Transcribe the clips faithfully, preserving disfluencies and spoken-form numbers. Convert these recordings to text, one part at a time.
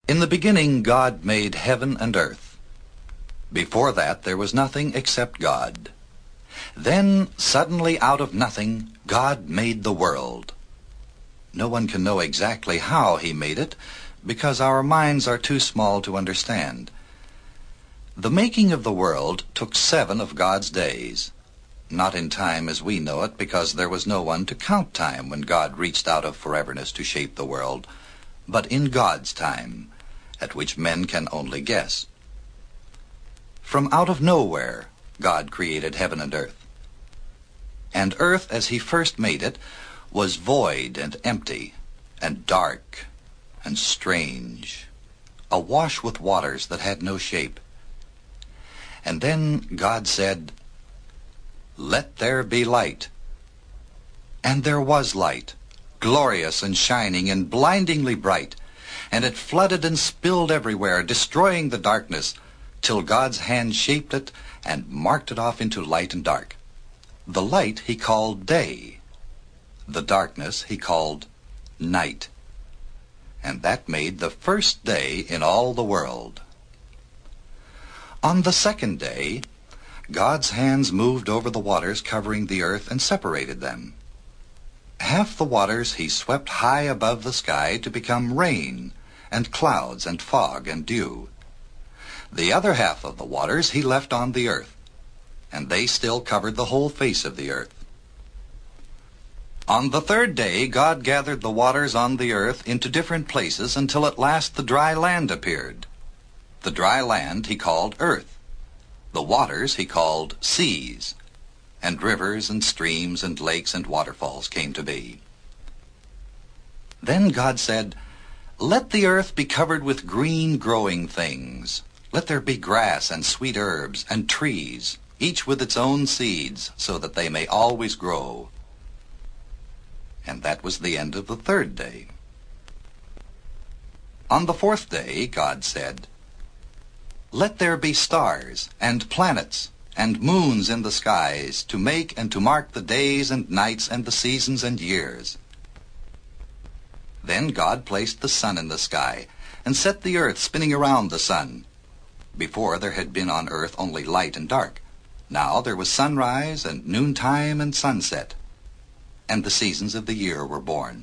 In the beginning, God made heaven and earth. Before that, there was nothing except God. Then, suddenly out of nothing, God made the world. No one can know exactly how he made it, because our minds are too small to understand. The making of the world took seven of God's days. Not in time as we know it, because there was no one to count time when God reached out of foreverness to shape the world, but in God's time, at which men can only guess. From out of nowhere, God created heaven and earth. And earth, as he first made it, was void and empty, and dark and strange, awash with waters that had no shape. And then God said, "Let there be light." And there was light, glorious and shining and blindingly bright, and it flooded and spilled everywhere, destroying the darkness, till God's hand shaped it and marked it off into light and dark. The light he called day. The darkness he called night. And that made the first day in all the world. On the second day, God's hands moved over the waters covering the earth and separated them. Half the waters he swept high above the sky to become rain and clouds and fog and dew. The other half of the waters he left on the earth, and they still covered the whole face of the earth. On the third day, God gathered the waters on the earth into different places until at last the dry land appeared. The dry land he called earth. The waters he called seas. And rivers and streams and lakes and waterfalls came to be. Then God said, "Let the earth be covered with green growing things. Let there be grass and sweet herbs and trees, each with its own seeds, so that they may always grow." And that was the end of the third day. On the fourth day, God said, "Let there be stars and planets and moons in the skies to make and to mark the days and nights and the seasons and years." Then God placed the sun in the sky and set the earth spinning around the sun. Before there had been on earth only light and dark. Now there was sunrise and noontime and sunset, and the seasons of the year were born.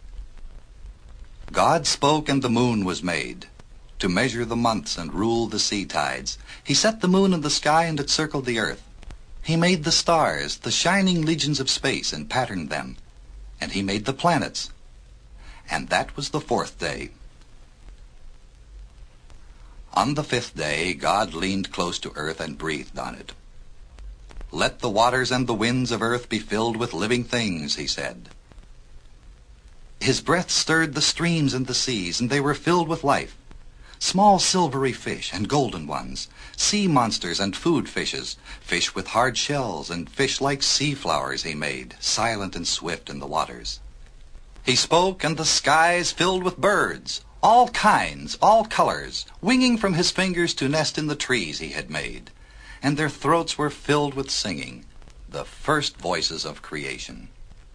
God spoke, and the moon was made, to measure the months and rule the sea tides. He set the moon in the sky, and it circled the earth. He made the stars, the shining legions of space, and patterned them. And he made the planets. And that was the fourth day. On the fifth day, God leaned close to earth and breathed on it. "Let the waters and the winds of earth be filled with living things," he said. His breath stirred the streams and the seas, and they were filled with life. Small silvery fish and golden ones, sea monsters and food fishes, fish with hard shells and fish like sea flowers he made, silent and swift in the waters. He spoke, and the skies filled with birds, all kinds, all colors, winging from his fingers to nest in the trees he had made. And their throats were filled with singing, the first voices of creation.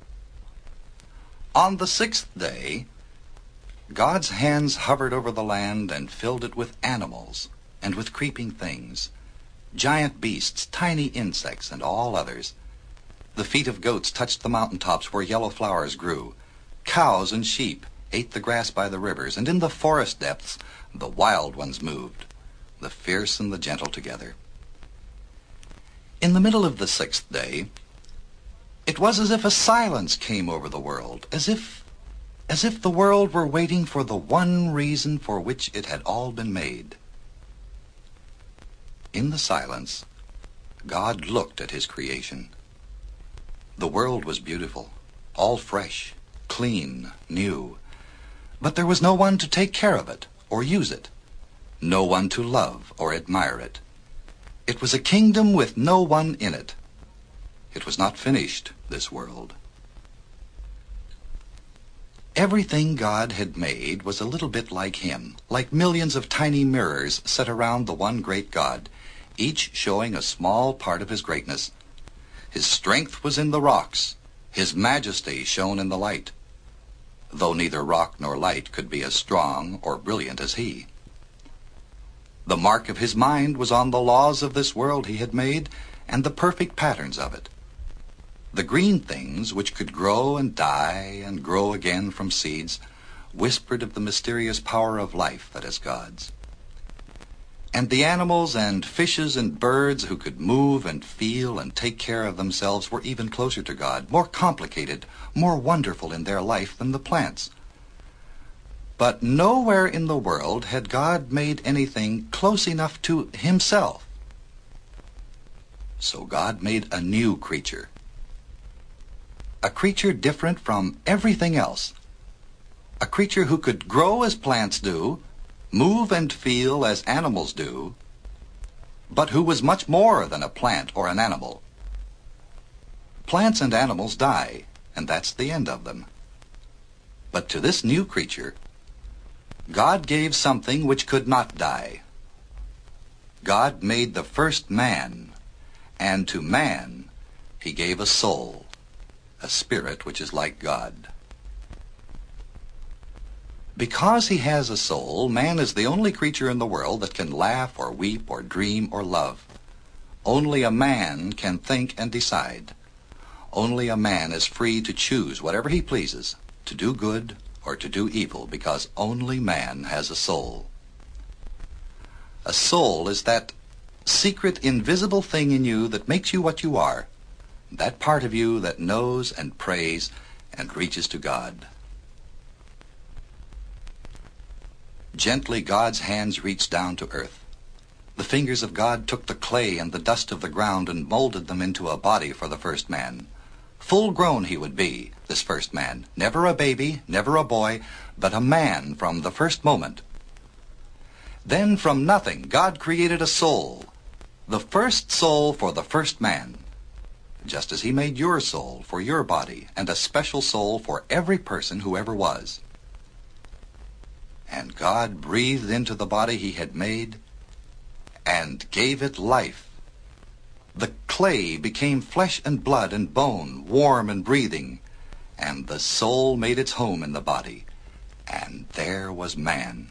On the sixth day, God's hands hovered over the land and filled it with animals and with creeping things, giant beasts, tiny insects, and all others. The feet of goats touched the mountaintops where yellow flowers grew. Cows and sheep ate the grass by the rivers, and in the forest depths the wild ones moved, the fierce and the gentle together. In the middle of the sixth day, it was as if a silence came over the world, as if, as if the world were waiting for the one reason for which it had all been made. In the silence, God looked at his creation. The world was beautiful, all fresh, clean, new, but there was no one to take care of it or use it, no one to love or admire it. It was a kingdom with no one in it. It was not finished, this world. Everything God had made was a little bit like him, like millions of tiny mirrors set around the one great God, each showing a small part of his greatness. His strength was in the rocks. His majesty shone in the light. though neither rock nor light could be as strong or brilliant as he. The mark of his mind was on the laws of this world he had made and the perfect patterns of it. The green things which could grow and die and grow again from seeds whispered of the mysterious power of life that is God's. And the animals and fishes and birds who could move and feel and take care of themselves were even closer to God, more complicated, more wonderful in their life than the plants. But nowhere in the world had God made anything close enough to himself. So God made a new creature. A creature different from everything else. A creature who could grow as plants do, move and feel as animals do, but who was much more than a plant or an animal. Plants and animals die, and that's the end of them. But to this new creature, God gave something which could not die. God made the first man, and to man he gave a soul, a spirit which is like God. Because he has a soul, man is the only creature in the world that can laugh or weep or dream or love. Only a man can think and decide. Only a man is free to choose whatever he pleases, to do good or to do evil, because only man has a soul. A soul is that secret, invisible thing in you that makes you what you are, that part of you that knows and prays and reaches to God. Gently God's hands reached down to earth. The fingers of God took the clay and the dust of the ground and molded them into a body for the first man. Full grown he would be, this first man, never a baby, never a boy, but a man from the first moment. Then from nothing, God created a soul, the first soul for the first man, just as he made your soul for your body and a special soul for every person who ever was. And God breathed into the body he had made and gave it life. The clay became flesh and blood and bone, warm and breathing, and the soul made its home in the body, and there was man.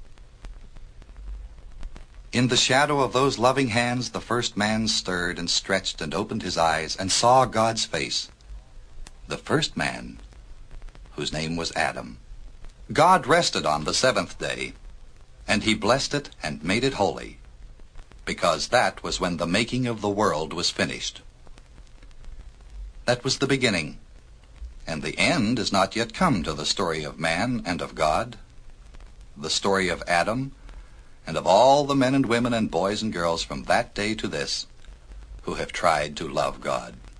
In the shadow of those loving hands, the first man stirred and stretched and opened his eyes and saw God's face. The first man, whose name was Adam. God rested on the seventh day, and he blessed it and made it holy, because that was when the making of the world was finished. That was the beginning, and the end is not yet come to the story of man and of God, the story of Adam, and of all the men and women and boys and girls from that day to this who have tried to love God.